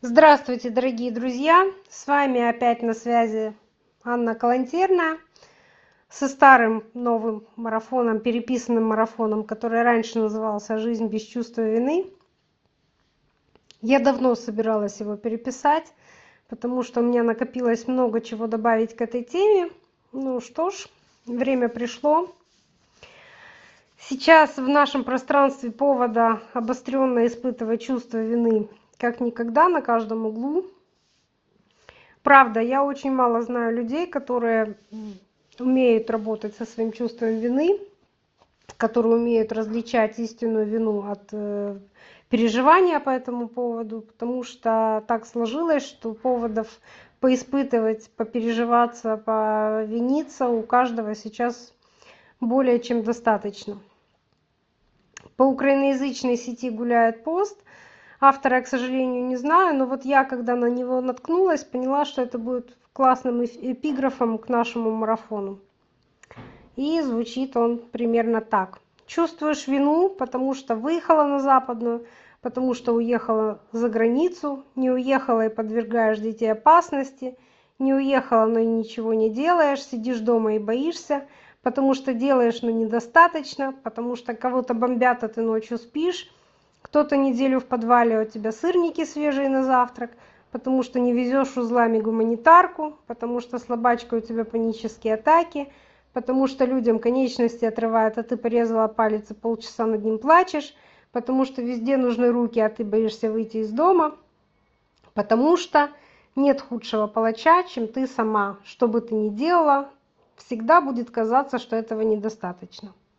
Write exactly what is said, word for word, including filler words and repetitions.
Здравствуйте, дорогие друзья! С вами опять на связи Анна Калантерная со старым новым марафоном, переписанным марафоном, который раньше назывался «Жизнь без чувства вины». Я давно собиралась его переписать, потому что у меня накопилось много чего добавить к этой теме. Ну что ж, время пришло. Сейчас в нашем пространстве повода обостренно испытывать чувство вины как никогда на каждом углу. Правда, я очень мало знаю людей, которые умеют работать со своим чувством вины, которые умеют различать истинную вину от э, переживания по этому поводу, потому что так сложилось, что поводов поиспытывать, попереживаться, повиниться у каждого сейчас более чем достаточно. По украиноязычной сети гуляет пост. Автора я, к сожалению, не знаю, но вот я, когда на него наткнулась, поняла, что это будет классным эпиграфом к нашему марафону. И звучит он примерно так. Чувствуешь вину, потому что выехала на Западную, потому что уехала за границу, не уехала и подвергаешь детей опасности, не уехала, но и ничего не делаешь, сидишь дома и боишься, потому что делаешь, но недостаточно, потому что кого-то бомбят, а ты ночью спишь, кто-то неделю в подвале, а у тебя сырники свежие на завтрак, потому что не везешь узлами гуманитарку, потому что слабачка у тебя панические атаки, потому что людям конечности отрывают, а ты порезала палец и полчаса над ним плачешь, потому что везде нужны руки, а ты боишься выйти из дома, потому что нет худшего палача, чем ты сама. Что бы ты ни делала, всегда будет казаться, что этого недостаточно.